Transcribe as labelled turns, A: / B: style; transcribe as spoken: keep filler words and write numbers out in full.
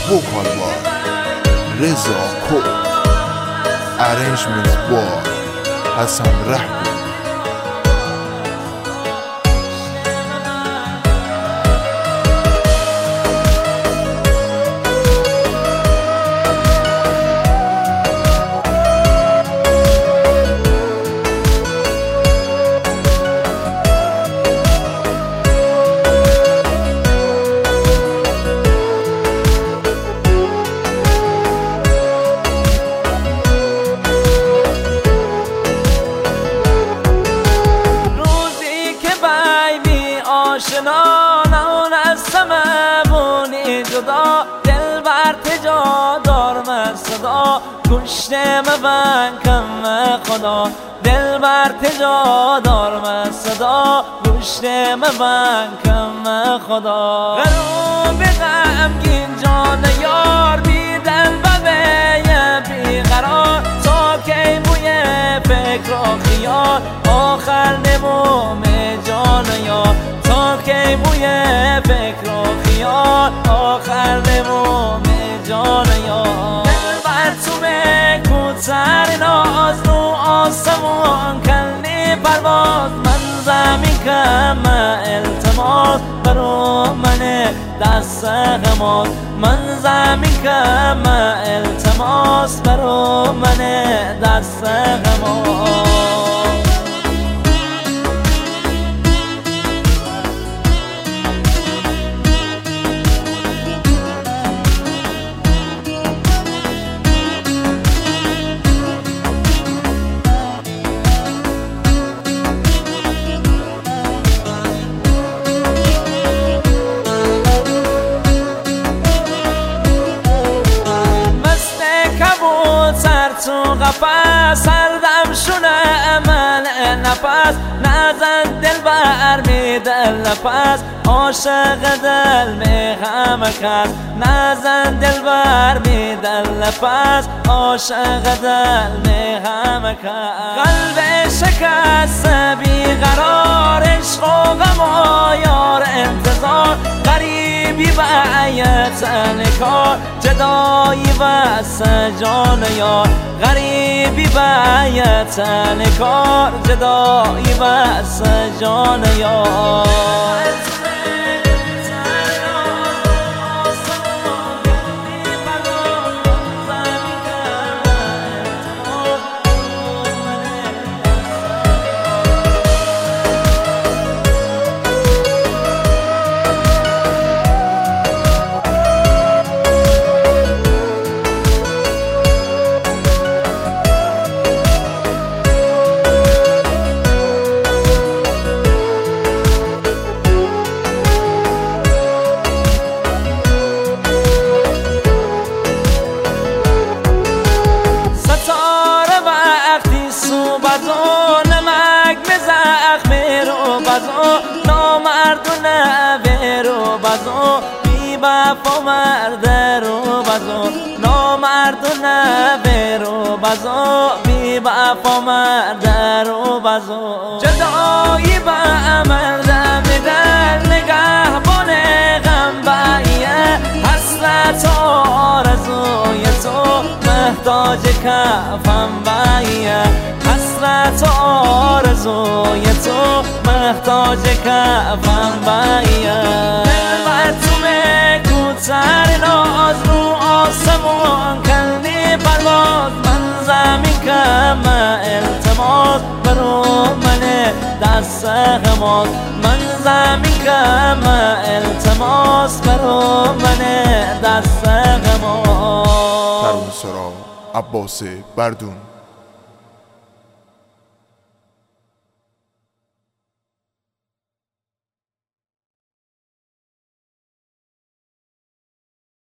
A: vocal by Reza Kod, arrangements by Hassan Rahmi.
B: آشنا نمون از سممونی جدا، دل بر تجا دارم صدا، گوشته مبن کم خدا، دل بر تجا دارم صدا، گوشته مبن کم خدا. غروب غمگین جان یار بی دل ببه بی قرار، تا کی بوی فکر و خیال آخر نموم جان یار، تا کی بوی فکر و خیال آخر نموم جان یار. دل بر تو کوتر ناز رو آسمون کنی پرواز، من زمین کم التماس برو من دست غماز، من زمین کم التماس برو من دست غماز. تو قفص سردم شونه من نفس، نزن دل بر می دل نفس، عاشق دل می غم کس، نزن دل بر می دل نفس، عاشق دل می غم کس. قلب شکست بی قرار، عشق و غم و یار انتظار، غریبی و عیتن کار، جدایی و جان یار، غریبی و عیتن کار، جدایی و جان یار. نمک به زخم رو بزو، نامردونه به رو بزو، بی وفا مرد رو بزو، نامردونه به رو بزو، بی وفا مرد رو بزو. جدایی با مرد بدل نگهبان غم بایه، حسرت آرزوی تو محتاج کفم بایه، حسرت آرزوی تو محتاج کفم بایه. دل بر تو کوتر ناز رو آسمون کنی پرواز، من زمین کم التماس برو من دست غماز، من زمین کم التماس برو من دست غماز.
A: ترانه سرا عباس بردون.